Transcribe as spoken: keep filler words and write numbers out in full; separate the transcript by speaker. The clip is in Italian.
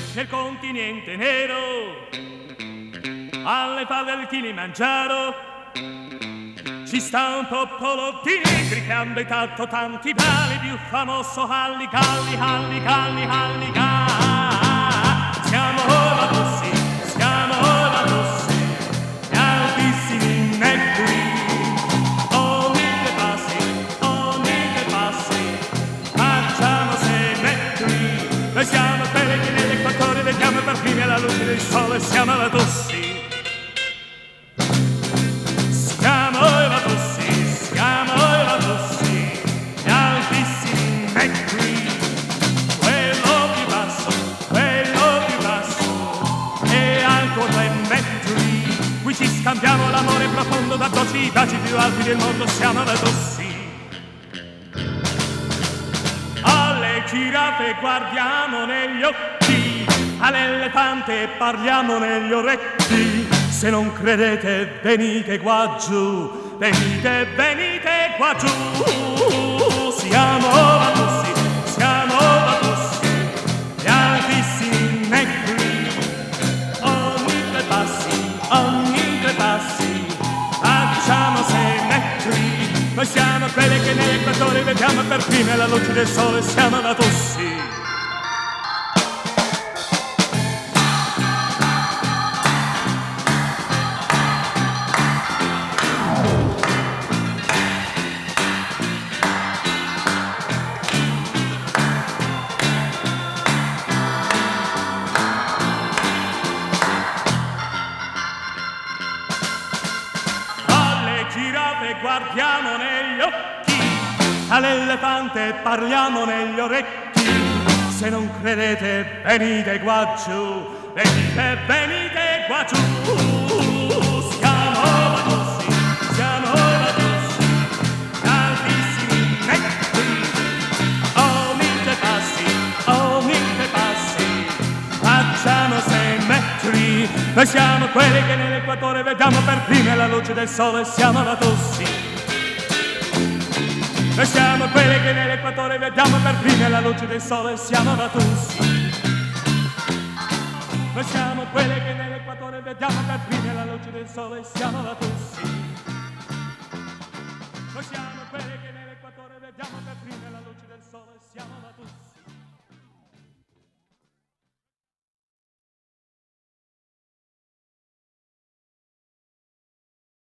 Speaker 1: nel continente nero, alle falde del Kilimangiaro, ci sta un popolo di negri che han abitato tanti vali, più famoso Halli Galli, Halli Galli, Halli Galli. Siamo ora russi, siamo ora russi, gli altissimi negri. Ogni che passi, ogni che passi, facciamo sei metri. Noi siamo quelli che nell'equatore vediamo per primi alla luce del sole, siamo la Tussi. Siamo la Tussi, siamo la Tussi, gli altissimi negri. Quello più basso, quello più basso, e ancora in metri. Qui ci scambiamo l'amore profondo da dolci i baci più alti del mondo, siamo la Tussi. Alle giraffe guardiamo negli occhi, all'elefante parliamo negli orecchi. Se non credete venite qua giù, venite, venite qua giù. Siamo la Tussi, siamo la Tussi, gli altissimi negri. Ogni tre passi, ogni tre passi, facciamo sei metri. Noi siamo quelli che nell'equatore vediamo per prima la luce del sole, siamo la Tussi. Giraffe guardiamo negli occhi, all'elefante parliamo negli orecchi. Se non credete venite qua giù, venite, venite qua giù. Siamo la Tussi, siamo la Tussi, altissimi negri. Ogni tre passi, ogni tre passi, facciamo sei metri. Noi siamo quelli che nell'equatore vediamo per prima la luce del sole, siamo la Tussi. Noi siamo quelli che nell'equatore vediamo per prima la luce del sole, siamo la Tussi. Noi siamo quelli che nell'equatore vediamo per prima la luce del sole, siamo la Tussi. Noi siamo quelli che nell'equatore vediamo per prima la luce del sole, siamo la Tussi.